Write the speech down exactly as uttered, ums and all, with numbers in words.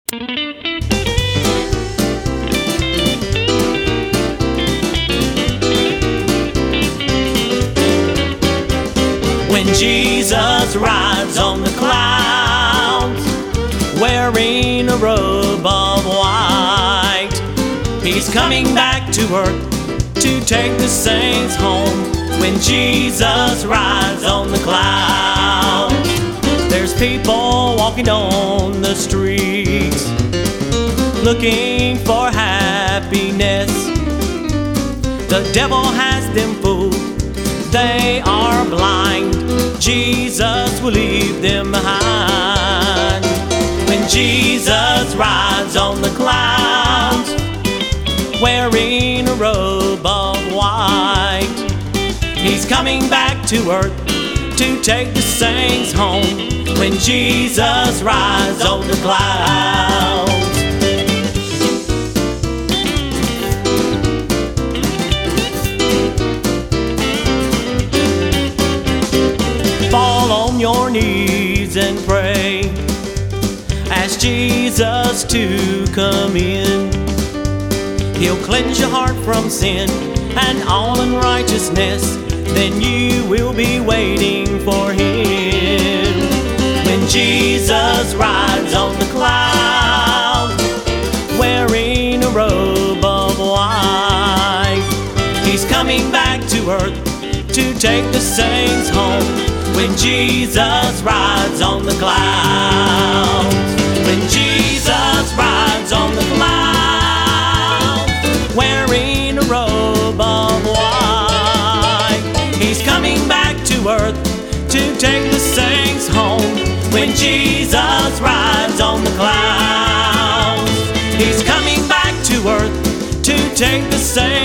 When Jesus rides on the clouds, wearing a robe of white, He's coming back to earth to take the saints home. When Jesus rides on the clouds, there's people walking on the streets looking for happiness. The devil has them fooled, they are blind. Jesus will leave them behind. When Jesus rides on the clouds, wearing a robe of white, He's coming back to earth to take the saints home. When Jesus rides on the clouds. Fall on your knees and pray, ask Jesus to come in. He'll cleanse your heart from sin and all unrighteousness, then you will be waiting for Him. When Jesus rides on the clouds, wearing a robe of white, He's coming back to earth to take the saints home. When Jesus rides on the clouds, when Jesus rides on the clouds, wearing a robe of white, He's coming back to earth to take the saints home. When Jesus rides on the clouds, He's coming back to earth to take the saints